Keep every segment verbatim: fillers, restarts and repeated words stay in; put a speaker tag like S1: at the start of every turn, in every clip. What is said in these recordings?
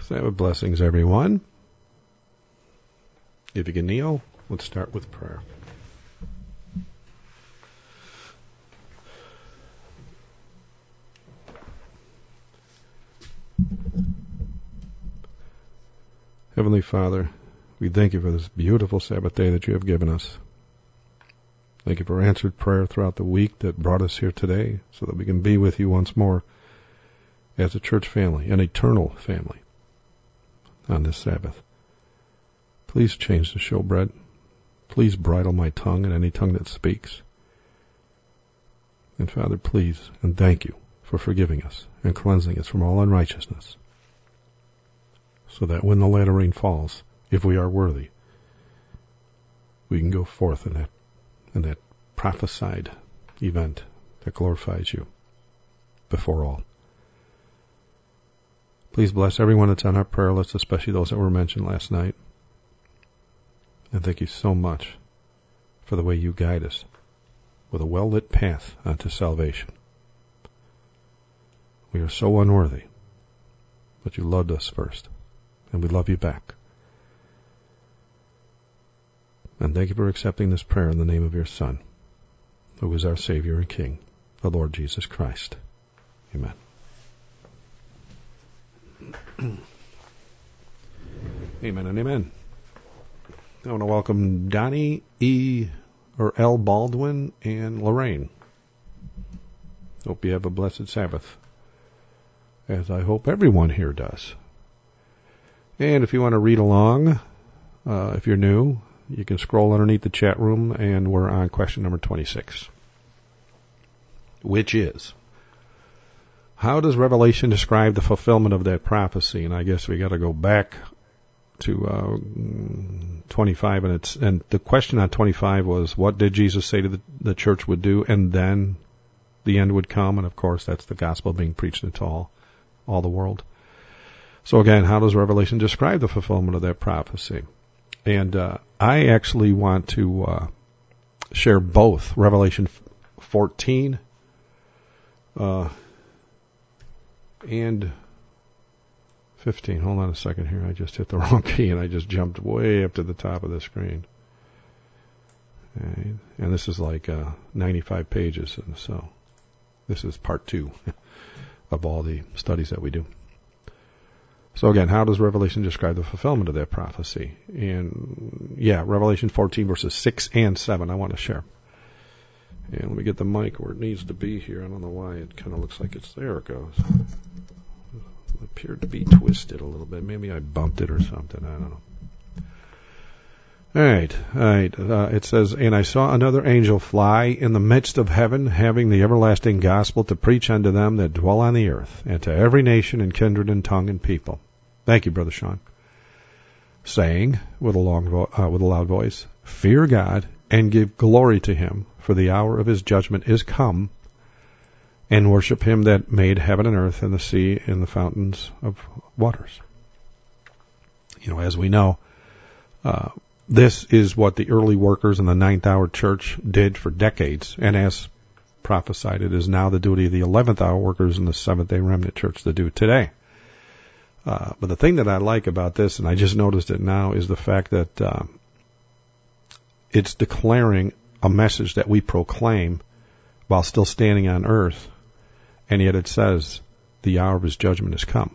S1: Sabbath blessings, everyone. If you can kneel, let's start with prayer. Heavenly Father, we thank you for this beautiful Sabbath day that you have given us. Thank you for answered prayer throughout the week that brought us here today so that we can be with you once more as a church family, an eternal family on this Sabbath. Please change the showbread. Please bridle my tongue and any tongue that speaks. And Father, please and thank you for forgiving us and cleansing us from all unrighteousness, so that when the latter rain falls, if we are worthy, we can go forth in that in that prophesied event that glorifies you before all. Please bless everyone that's on our prayer list, especially those that were mentioned last night. And thank you so much for the way you guide us with a well-lit path unto salvation. We are so unworthy, but you loved us first, and we love you back. And thank you for accepting this prayer in the name of your Son, who is our Savior and King, the Lord Jesus Christ. Amen. Amen and amen. I want to welcome Donnie E. or L. Baldwin and Lorraine. Hope you have a blessed Sabbath, as I hope everyone here does. And if you want to read along, uh, if you're new, you can scroll underneath the chat room, and we're on question number twenty-six, which is, how does Revelation describe the fulfillment of that prophecy? And I guess we got to go back to uh, twenty-five, and it's and the question on twenty-five was, what did Jesus say to the, the church would do, and then the end would come? And of course, that's the gospel being preached into all, all the world. So again, how does Revelation describe the fulfillment of that prophecy? And uh, I actually want to uh, share both Revelation fourteen uh, and fifteen. Hold on a second here. I just hit the wrong key and I just jumped way up to the top of the screen. Okay. And this is like uh, ninety-five pages. And so this is part two of all the studies that we do. So again, how does Revelation describe the fulfillment of that prophecy? And yeah, Revelation fourteen verses six and seven I want to share. And let me get the mic where it needs to be here. I don't know why it kind of looks like it's there. It goes. It appeared to be twisted a little bit. Maybe I bumped it or something. I don't know. All right. All right. Uh, it says, and I saw another angel fly in the midst of heaven, having the everlasting gospel to preach unto them that dwell on the earth, and to every nation and kindred and tongue and people. Thank you, Brother Sean. Saying with a long vo- uh, with a loud voice, fear God and give glory to him, for the hour of his judgment is come, and worship him that made heaven and earth and the sea and the fountains of waters. You know, as we know, uh, this is what the early workers in the ninth hour church did for decades, and as prophesied, it is now the duty of the eleventh hour workers in the Seventh Day Remnant Church to do today. Uh, but the thing that I like about this, and I just noticed it now, is the fact that uh, it's declaring a message that we proclaim while still standing on earth, and yet it says the hour of his judgment has come.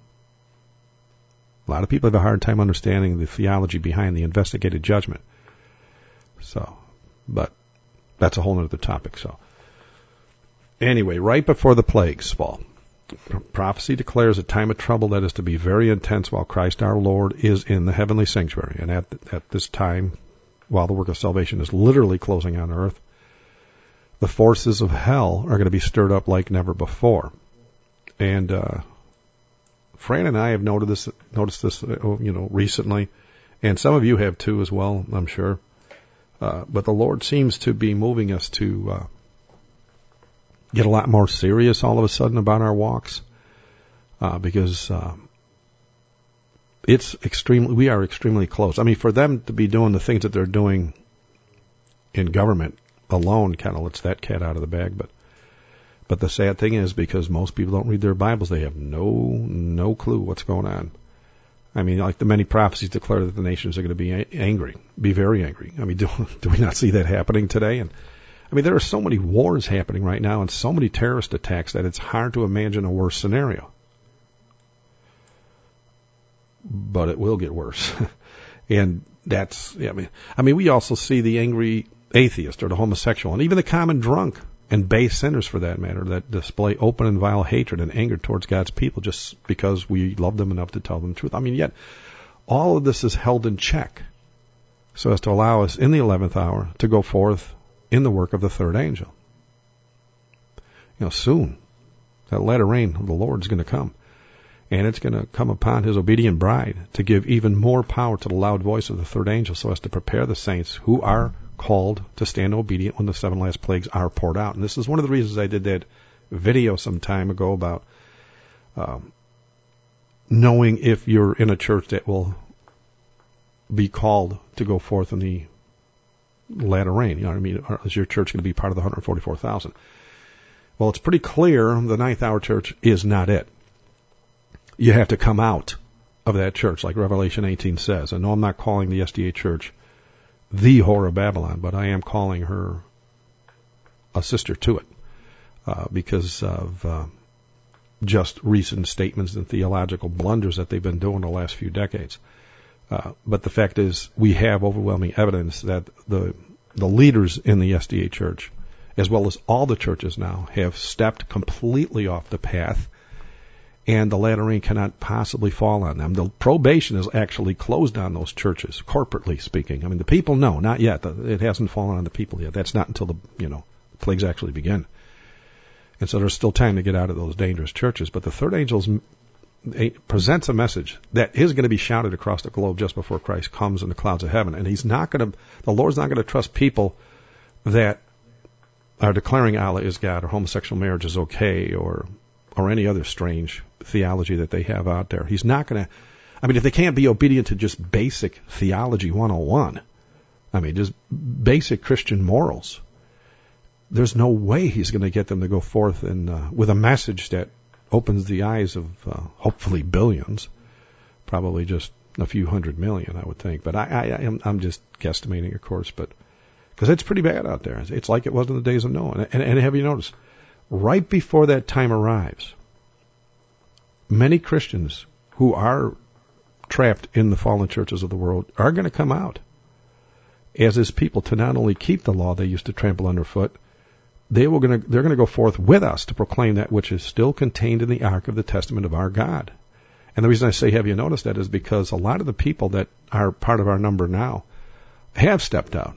S1: A lot of people have a hard time understanding the theology behind the investigated judgment. So, but that's a whole other topic. So, anyway, right before the plagues fall, prophecy declares a time of trouble that is to be very intense while Christ our Lord is in the heavenly sanctuary. And at, at this time, while the work of salvation is literally closing on earth, the forces of hell are going to be stirred up like never before. And uh, Fran and I have noted this, noticed this, you know, recently, and some of you have too as well, I'm sure. Uh, but the Lord seems to be moving us to uh, get a lot more serious all of a sudden about our walks, uh, because uh, it's extremely, we are extremely close. I mean, for them to be doing the things that they're doing in government alone kind of lets that cat out of the bag. But but the sad thing is, because most people don't read their Bibles, they have no no clue what's going on. I mean, like the many prophecies declare that the nations are going to be a- angry, be very angry. I mean, do, do we not see that happening today? And I mean, there are so many wars happening right now and so many terrorist attacks that it's hard to imagine a worse scenario. But it will get worse. And that's, yeah, I mean, I mean, we also see the angry atheist or the homosexual and even the common drunk and base sinners for that matter that display open and vile hatred and anger towards God's people just because we love them enough to tell them the truth. I mean, yet all of this is held in check so as to allow us in the eleventh hour to go forth in the work of the third angel. You know, soon that latter rain of the Lord is going to come. And it's going to come upon his obedient bride to give even more power to the loud voice of the third angel so as to prepare the saints who are called to stand obedient when the seven last plagues are poured out. And this is one of the reasons I did that video some time ago about um, knowing if you're in a church that will be called to go forth in the latter rain. You know what I mean? Is your church going to be part of the one hundred forty-four thousand? Well, it's pretty clear the ninth hour church is not it. You have to come out of that church, like Revelation eighteen says. And no, I'm not calling the S D A church the whore of Babylon, but I am calling her a sister to it uh, because of uh, just recent statements and theological blunders that they've been doing the last few decades. Uh, but the fact is, we have overwhelming evidence that the the leaders in the S D A church, as well as all the churches now, have stepped completely off the path, and the latter rain cannot possibly fall on them. The probation is actually closed on those churches, corporately speaking. I mean, the people know, not yet. It hasn't fallen on the people yet. That's not until the, you know, plagues actually begin. And so there's still time to get out of those dangerous churches. But the third angel presents a message that is going to be shouted across the globe just before Christ comes in the clouds of heaven. And he's not going to, the Lord's not going to trust people that are declaring Allah is God or homosexual marriage is okay or or any other strange theology that they have out there. He's not going to, I mean, if they can't be obedient to just basic theology one oh one, I mean, just basic Christian morals, there's no way he's going to get them to go forth and uh, with a message that opens the eyes of uh, hopefully billions, probably just a few hundred million, I would think. But I, I, I am, I'm just guesstimating, of course, but because it's pretty bad out there. It's like it was in the days of Noah. And, and have you noticed? Right before that time arrives, many Christians who are trapped in the fallen churches of the world are going to come out as his people to not only keep the law they used to trample underfoot, they will going to, they're going to go forth with us to proclaim that which is still contained in the Ark of the Testament of our God. And the reason I say have you noticed that is because a lot of the people that are part of our number now have stepped out.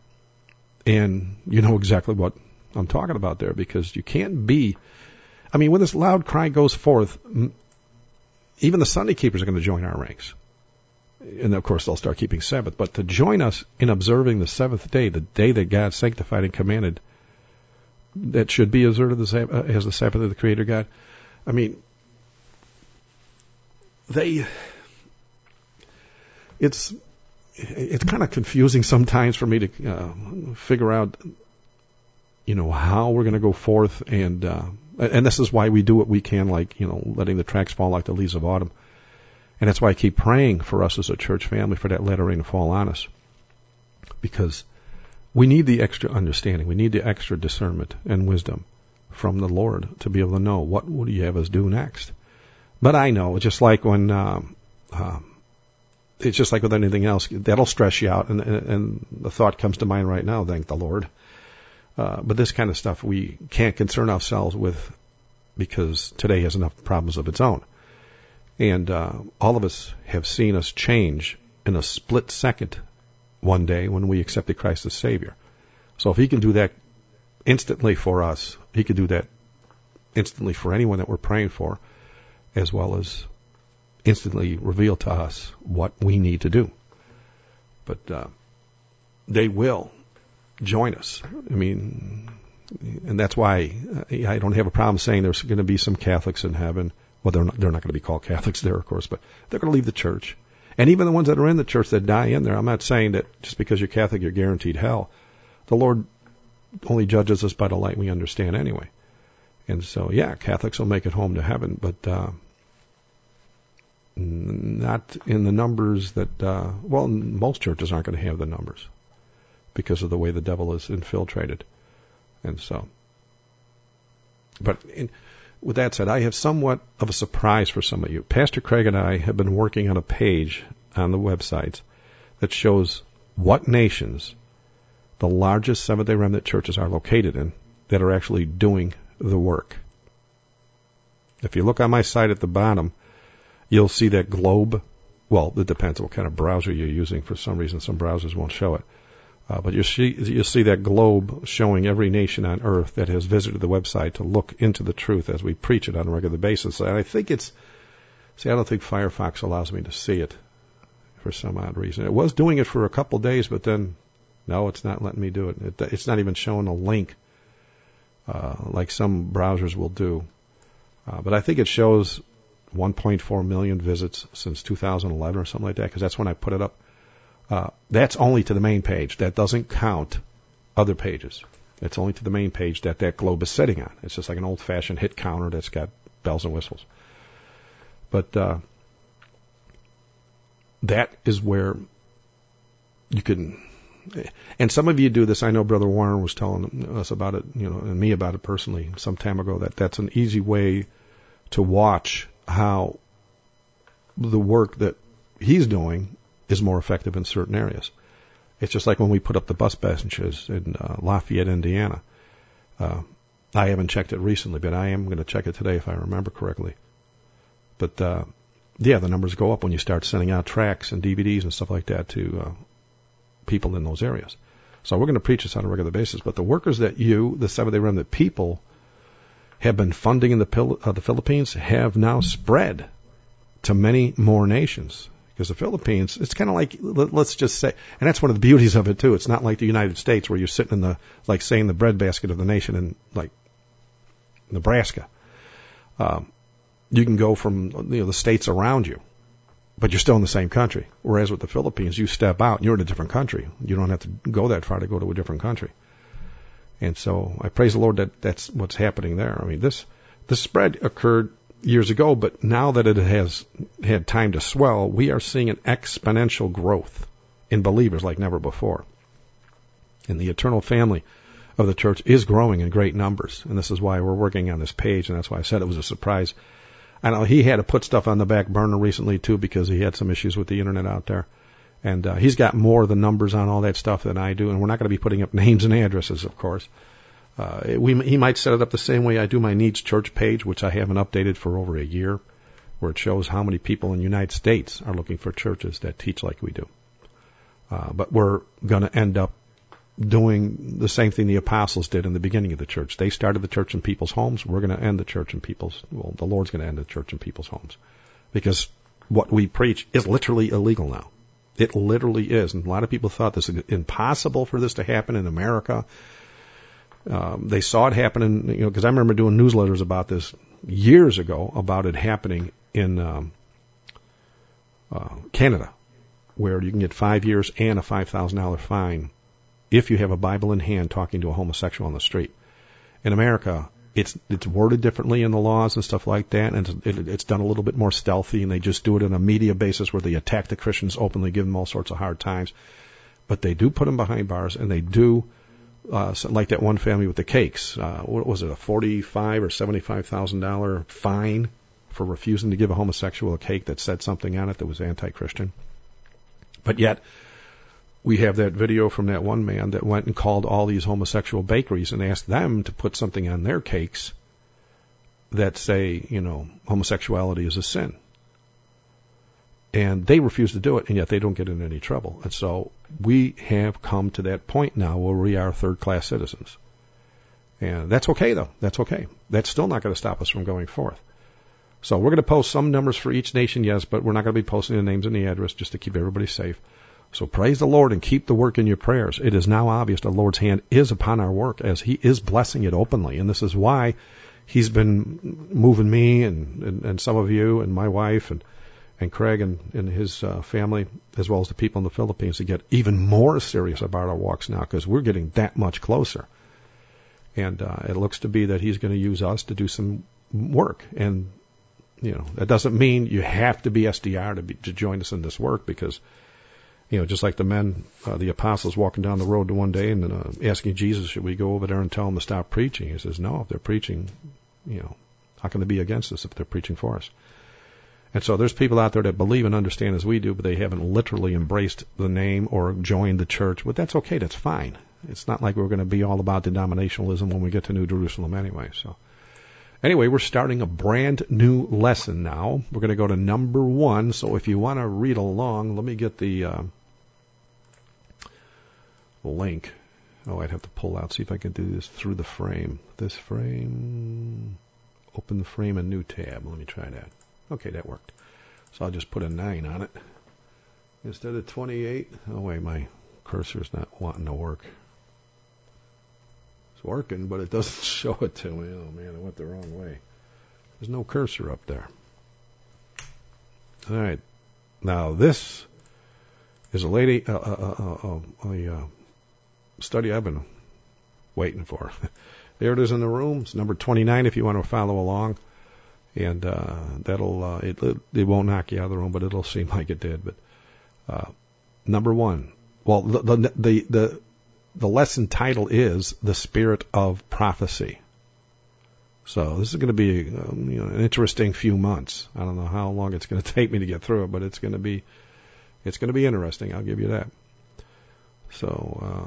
S1: And you know exactly what I'm talking about there, because you can't be, I mean, when this loud cry goes forth, even the Sunday keepers are going to join our ranks. And of course they'll start keeping Sabbath, but to join us in observing the seventh day, the day that God sanctified and commanded that should be observed as the Sabbath of the Creator God. I mean, they, it's, it's kind of confusing sometimes for me to uh, figure out, you know, how we're going to go forth, and uh, and this is why we do what we can, like, you know, letting the tracks fall like the leaves of autumn. And that's why I keep praying for us as a church family for that latter rain to fall on us, because we need the extra understanding, we need the extra discernment and wisdom from the Lord to be able to know what would He have us do next. But I know, just like when, um, um, it's just like with anything else, that'll stress you out, and, and, and the thought comes to mind right now, thank the Lord. Uh, but this kind of stuff we can't concern ourselves with because today has enough problems of its own. And uh, all of us have seen us change in a split second one day when we accepted Christ as Savior. So if He can do that instantly for us, He can do that instantly for anyone that we're praying for, as well as instantly reveal to us what we need to do. But uh, they will join us. I mean, and that's why I don't have a problem saying there's going to be some Catholics in heaven. Well, they're not, they're not going to be called Catholics there, of course, but they're going to leave the church. And even the ones that are in the church that die in there, I'm not saying that just because you're Catholic, you're guaranteed hell. The Lord only judges us by the light we understand anyway. And so, yeah, Catholics will make it home to heaven, but uh, not in the numbers that, uh, well, most churches aren't going to have the numbers because of the way the devil is infiltrated. And so, but in, with that said, I have somewhat of a surprise for some of you. Pastor Craig and I have been working on a page on the website that shows what nations the largest Seventh-day Remnant churches are located in that are actually doing the work. If you look on my site at the bottom, you'll see that globe. Well, it depends on what kind of browser you're using. For some reason, some browsers won't show it. Uh, but you'll see, you'll see that globe showing every nation on earth that has visited the website to look into the truth as we preach it on a regular basis. And I think it's, see, I don't think Firefox allows me to see it for some odd reason. It was doing it for a couple days, but then, no, it's not letting me do it. it it's not even showing a link uh, like some browsers will do. Uh, but I think it shows one point four million visits since two thousand eleven or something like that, because that's when I put it up. Uh, that's only to the main page. That doesn't count other pages. It's only to the main page that that globe is sitting on. It's just like an old-fashioned hit counter that's got bells and whistles. But uh, that is where you can... And some of you do this. I know Brother Warren was telling us about it, you know, and me about it personally some time ago, that that's an easy way to watch how the work that he's doing is more effective in certain areas. It's just like when we put up the bus benches in uh, Lafayette, Indiana. Uh, I haven't checked it recently, but I am going to check it today if I remember correctly. But, uh, yeah, the numbers go up when you start sending out tracts and D V Ds and stuff like that to uh, people in those areas. So we're going to preach this on a regular basis. But the workers that you, the Seventh-day Remnant people, have been funding in the, Pil- uh, the Philippines have now spread to many more nations. Because the Philippines, it's kind of like, let's just say, and that's one of the beauties of it too. It's not like the United States where you're sitting in the, like saying the breadbasket of the nation in like Nebraska. Um, you can go from, you know, the states around you, but you're still in the same country. Whereas with the Philippines, you step out and you're in a different country. You don't have to go that far to go to a different country. And so I praise the Lord that that's what's happening there. I mean, this, this spread occurred years ago, but now that it has had time to swell, we are seeing an exponential growth in believers like never before. And the eternal family of the church is growing in great numbers. And this is why we're working on this page, and that's why I said it was a surprise. I know he had to put stuff on the back burner recently, too, because he had some issues with the internet out there. And uh, he's got more of the numbers on all that stuff than I do, and we're not going to be putting up names and addresses, of course. Uh, we, he might set it up the same way I do my Needs Church page, which I haven't updated for over a year, where it shows how many people in the United States are looking for churches that teach like we do. Uh, but we're going to end up doing the same thing the apostles did in the beginning of the church. They started the church in people's homes. We're going to end the church in people's, well, the Lord's going to end the church in people's homes. Because what we preach is literally illegal now. It literally is. And a lot of people thought this was impossible for this to happen in America. Um, they saw it happening, you know, because I remember doing newsletters about this years ago, about it happening in um, uh, Canada, where you can get five years and a five thousand dollars fine if you have a Bible in hand talking to a homosexual on the street. In America, it's it's worded differently in the laws and stuff like that, and it's, it, it's done a little bit more stealthy, and they just do it on a media basis where they attack the Christians openly, give them all sorts of hard times. But they do put them behind bars, and they do... Uh, so like that one family with the cakes. Uh, what was it, a forty-five or seventy-five thousand dollar fine for refusing to give a homosexual a cake that said something on it that was anti-Christian? But yet, we have that video from that one man that went and called all these homosexual bakeries and asked them to put something on their cakes that say, you know, homosexuality is a sin. And they refuse to do it, and yet they don't get in any trouble. And so we have come to that point now where we are third-class citizens. And that's okay, though. That's okay. That's still not going to stop us from going forth. So we're going to post some numbers for each nation, yes, but we're not going to be posting the names and the address just to keep everybody safe. So praise the Lord and keep the work in your prayers. It is now obvious the Lord's hand is upon our work as He is blessing it openly. And this is why He's been moving me and, and, and some of you and my wife and and Craig and, and his uh, family, as well as the people in the Philippines, to get even more serious about our walks now, because we're getting that much closer. And uh, it looks to be that He's going to use us to do some work. And You know, that doesn't mean you have to be S D R to, be, to join us in this work, because, you know, just like the men, uh, the apostles walking down the road one day and uh, asking Jesus, should we go over there and tell them to stop preaching? He says, no, if they're preaching, you know, how can they be against us if they're preaching for us? And so there's people out there that believe and understand as we do, but they haven't literally embraced the name or joined the church. But that's okay. That's fine. It's not like we're going to be all about denominationalism when we get to New Jerusalem anyway. So anyway, we're starting a brand new lesson now. We're going to go to number one. So if you want to read along, let me get the uh, link. Oh, I'd have to pull out, see if I can do this through the frame. This frame, open the frame, a new tab. Let me try that. Okay, that worked. So I'll just put a nine on it instead of twenty-eight. Oh, wait, my cursor's not wanting to work. It's working, but it doesn't show it to me. Oh, man, I went the wrong way. There's no cursor up there. All right. Now, this is a lady, uh, uh, uh, uh, a uh, study I've been waiting for. There it is in the room. It's number twenty-nine if you want to follow along. And uh, that'll uh, it, it won't knock you out of the room, but it'll seem like it did. But uh, number one, well, the, the the the the lesson title is The Spirit of Prophecy. So this is going to be um, you know, an interesting few months. I don't know how long it's going to take me to get through it, but it's going to be it's going to be interesting. I'll give you that. So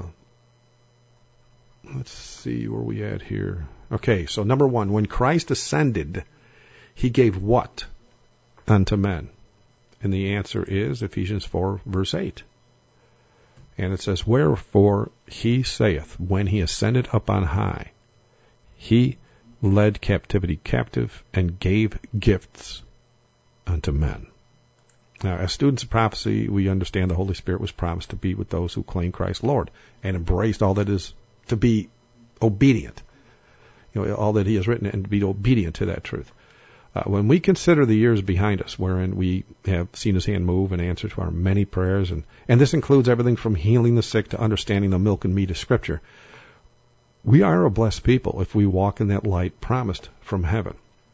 S1: uh, let's see where we at here. Okay, so number one, when Christ ascended, he gave what unto men? And the answer is Ephesians four, verse eight. And it says, wherefore he saith, when he ascended up on high, he led captivity captive and gave gifts unto men. Now, as students of prophecy, we understand the Holy Spirit was promised to be with those who claim Christ Lord and embraced all that is to be obedient. You know, all that he has written, and to be obedient to that truth. Uh, when we consider the years behind us, wherein we have seen his hand move and answer to our many prayers, and, and this includes everything from healing the sick to understanding the milk and meat of Scripture, we are a blessed people if we walk in that light promised from heaven.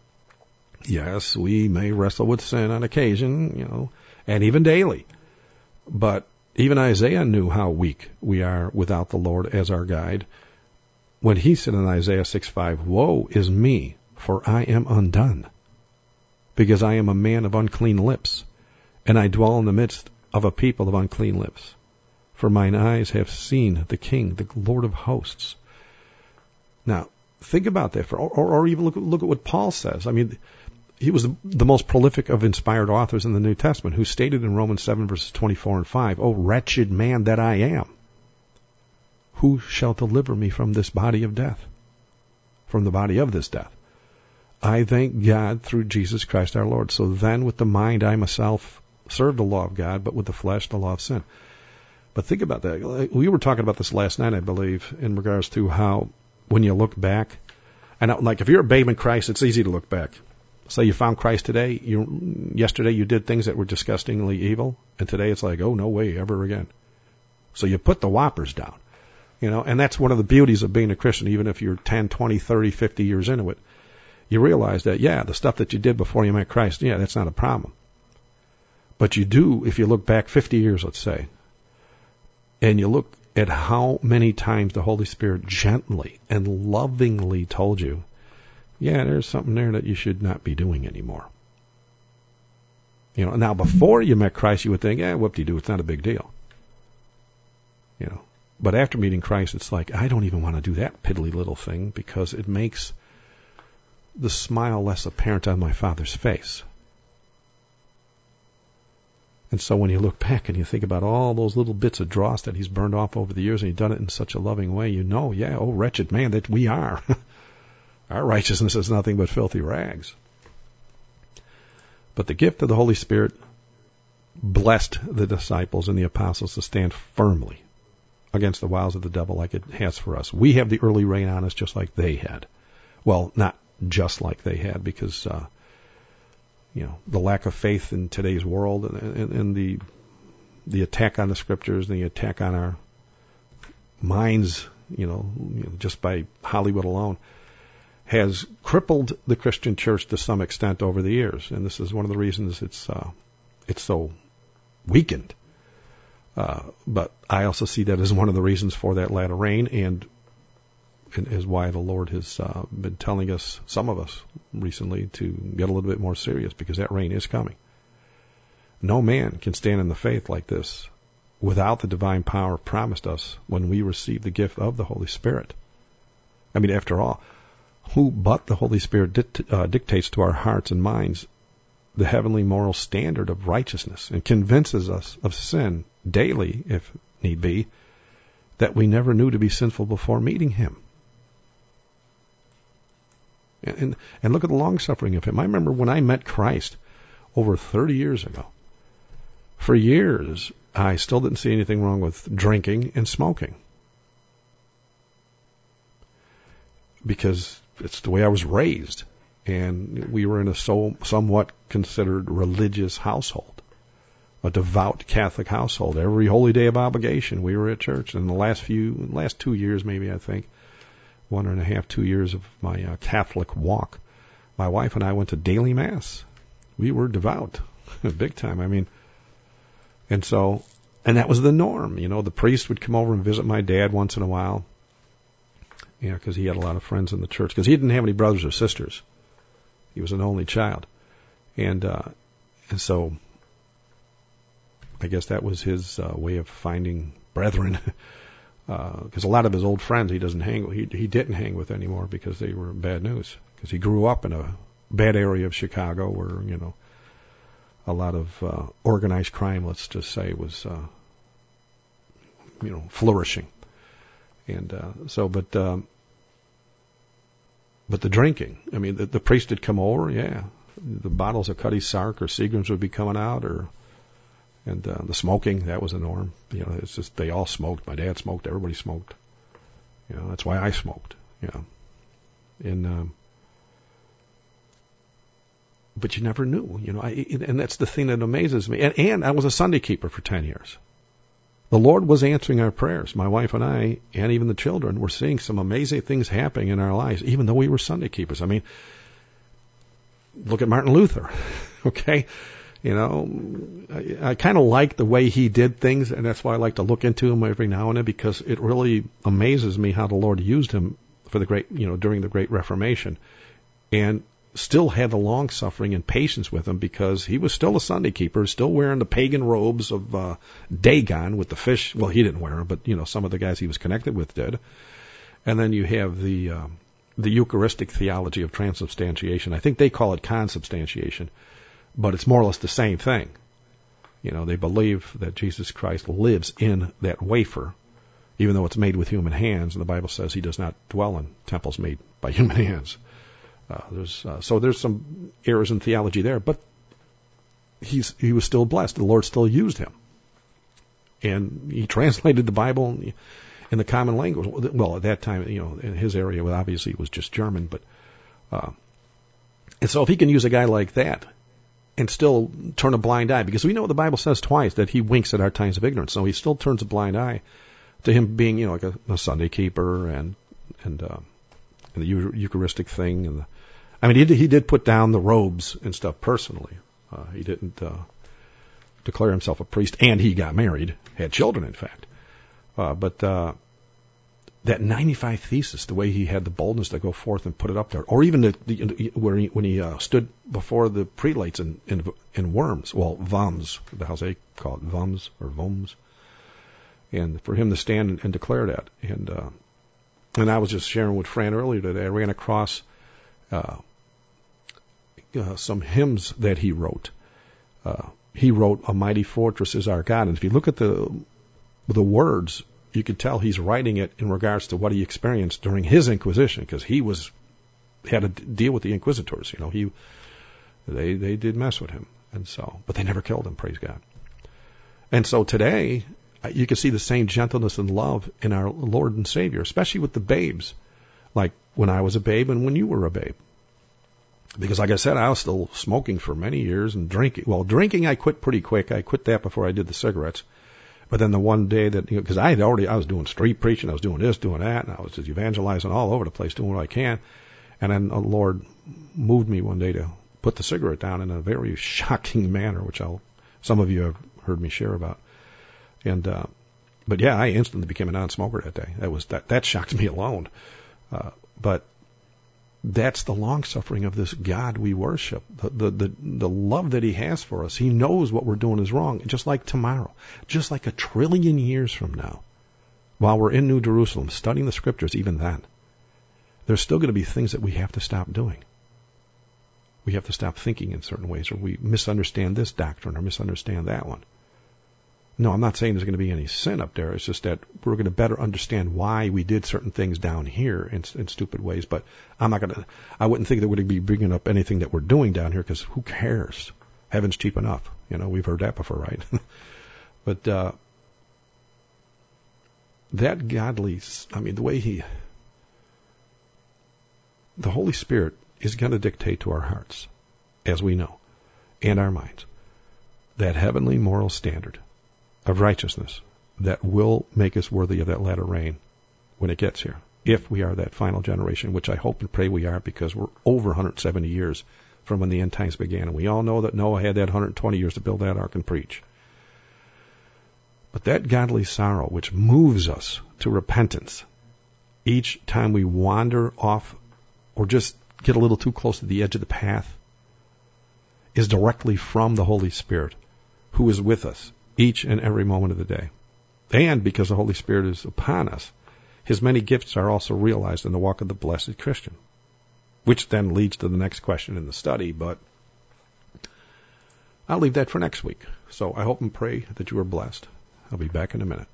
S1: Yes, we may wrestle with sin on occasion, you know, and even daily. But even Isaiah knew how weak we are without the Lord as our guide, when he said in Isaiah six five, woe is me, for I am undone, because I am a man of unclean lips, and I dwell in the midst of a people of unclean lips. For mine eyes have seen the King, the Lord of hosts. Now, think about that, for, or, or even look, look at what Paul says. I mean, he was the, the most prolific of inspired authors in the New Testament, who stated in Romans seven, verses twenty-four and five, O wretched man that I am, who shall deliver me from this body of death? From the body of this death. I thank God through Jesus Christ our Lord. So then with the mind I myself serve the law of God, but with the flesh the law of sin. But think about that. We were talking about this last night, I believe, in regards to how when you look back, and like if you're a babe in Christ, it's easy to look back. Say you found Christ today, you yesterday you did things that were disgustingly evil, and today it's like, oh, no way, ever again. So you put the whoppers down. You know, and that's one of the beauties of being a Christian, even if you're ten, twenty, thirty, fifty years into it. You realize that, yeah, the stuff that you did before you met Christ, yeah, that's not a problem. But you do, if you look back fifty years, let's say, and you look at how many times the Holy Spirit gently and lovingly told you, yeah, there's something there that you should not be doing anymore. You know, now before you met Christ, you would think, yeah, whoop-de-doo, it's not a big deal. You know, but after meeting Christ, it's like, I don't even want to do that piddly little thing, because it makes the smile less apparent on my Father's face. And so when you look back and you think about all those little bits of dross that he's burned off over the years, and he's done it in such a loving way, you know, yeah, oh, wretched man that we are. Our righteousness is nothing but filthy rags. But the gift of the Holy Spirit blessed the disciples and the apostles to stand firmly against the wiles of the devil like it has for us. We have the early rain on us just like they had. Well, not just like they had, because uh, you know, the lack of faith in today's world, and, and, and the the attack on the Scriptures, and the attack on our minds, you know, you know, just by Hollywood alone. has crippled the Christian church to some extent over the years. And this is one of the reasons it's uh, it's so weakened. Uh, but I also see that as one of the reasons for that latter rain, and, and is why the Lord has uh, been telling us, some of us recently, to get a little bit more serious, because that rain is coming. No man can stand in the faith like this without the divine power promised us when we receive the gift of the Holy Spirit. I mean, after all, who but the Holy Spirit dict- uh, dictates to our hearts and minds the heavenly moral standard of righteousness and convinces us of sin daily, if need be, that we never knew to be sinful before meeting him. And, and, and look at the long-suffering of him. I remember when I met Christ over thirty years ago. For years, I still didn't see anything wrong with drinking and smoking, because it's the way I was raised. And we were in a so, somewhat considered religious household, a devout Catholic household. Every holy day of obligation, we were at church. In the last few, last two years, maybe, I think, one and a half, two years of my uh, Catholic walk, my wife and I went to daily Mass. We were devout, big time. I mean, and so, and that was the norm. You know, the priest would come over and visit my dad once in a while, you know, because he had a lot of friends in the church, because he didn't have any brothers or sisters. He was an only child. And uh, and so I guess that was his uh, way of finding brethren, because uh, a lot of his old friends he doesn't hang he he didn't hang with anymore because they were bad news. Because he grew up in a bad area of Chicago where, you know, a lot of uh, organized crime, let's just say, was uh, you know flourishing. And uh, so, but. Um, But the drinking, I mean, the, the priest would come over, yeah. The bottles of Cutty Sark or Seagram's would be coming out, or and uh, the smoking, that was the norm. You know, it's just they all smoked. My dad smoked. Everybody smoked. You know, that's why I smoked. You know, and um, but you never knew. You know, I, and that's the thing that amazes me. And, and I was a Sunday keeper for ten years. The Lord was answering our prayers. My wife and I, and even the children, were seeing some amazing things happening in our lives, even though we were Sunday keepers. I mean, look at Martin Luther, okay? You know, I, I kind of like the way he did things, and that's why I like to look into him every now and then, because it really amazes me how the Lord used him for the great, you know, during the Great Reformation, and still had the long suffering and patience with him, because he was still a Sunday keeper, still wearing the pagan robes of uh, Dagon with the fish. Well, he didn't wear them, but you know, some of the guys he was connected with did. And then you have the um, the Eucharistic theology of transubstantiation. I think they call it consubstantiation, but it's more or less the same thing. You know, they believe that Jesus Christ lives in that wafer, even though it's made with human hands, and the Bible says he does not dwell in temples made by human hands. Uh, there's uh, so there's some errors in theology there, but he's he was still blessed. The Lord still used him, and he translated the Bible in the common language. Well, at that time, you know, in his area, well, obviously it was just German, but uh, and so if he can use a guy like that and still turn a blind eye, because we know the Bible says twice that he winks at our times of ignorance, so he still turns a blind eye to him being, you know, like a, a Sunday keeper and and. Uh, And the Eucharistic thing, and the, I mean, he did, he did put down the robes and stuff personally. Uh, he didn't uh, declare himself a priest, and he got married, had children, in fact. Uh, but uh, that ninety-five Thesis, the way he had the boldness to go forth and put it up there, or even the, the, where he, when he uh, stood before the prelates in, in, in Worms, well, Worms, the how's they call it, Worms or Worms, and for him to stand and, and declare that, and. Uh, And I was just sharing with Fran earlier today, I ran across uh, uh, some hymns that he wrote. Uh, he wrote, "A Mighty Fortress is Our God." And if you look at the the words, you could tell he's writing it in regards to what he experienced during his Inquisition, because he was had to deal with the Inquisitors. You know, he they they did mess with him, and so, but they never killed him, praise God. And so today, you can see the same gentleness and love in our Lord and Savior, especially with the babes, like when I was a babe and when you were a babe. Because like I said, I was still smoking for many years and drinking. Well, drinking I quit pretty quick. I quit that before I did the cigarettes. But then the one day that, you know, because I had already, I was doing street preaching, I was doing this, doing that, and I was just evangelizing all over the place, doing what I can. And then the Lord moved me one day to put the cigarette down in a very shocking manner, which I'll, some of you have heard me share about. And, uh, but yeah, I instantly became a non-smoker that day. That was, that, that shocked me alone. Uh, but that's the long-suffering of this God we worship, the, the, the, the love that he has for us. He knows what we're doing is wrong, just like tomorrow, just like a trillion years from now, while we're in New Jerusalem studying the scriptures, even then, there's still going to be things that we have to stop doing. We have to stop thinking in certain ways, or we misunderstand this doctrine or misunderstand that one. No, I'm not saying there's going to be any sin up there. It's just that we're going to better understand why we did certain things down here in, in stupid ways. But I'm not going to, I wouldn't think that we'd be bringing up anything that we're doing down here, because who cares? Heaven's cheap enough. You know, we've heard that before, right? But uh, that godly, I mean, the way he, the Holy Spirit is going to dictate to our hearts, as we know, and our minds, that heavenly moral standard of righteousness that will make us worthy of that latter rain when it gets here, if we are that final generation, which I hope and pray we are, because we're over one hundred seventy years from when the end times began. And we all know that Noah had that one hundred twenty years to build that ark and preach. But that godly sorrow which moves us to repentance each time we wander off or just get a little too close to the edge of the path is directly from the Holy Spirit, who is with us each and every moment of the day. And because the Holy Spirit is upon us, his many gifts are also realized in the walk of the blessed Christian, which then leads to the next question in the study, but I'll leave that for next week. So I hope and pray that you are blessed. I'll be back in a minute.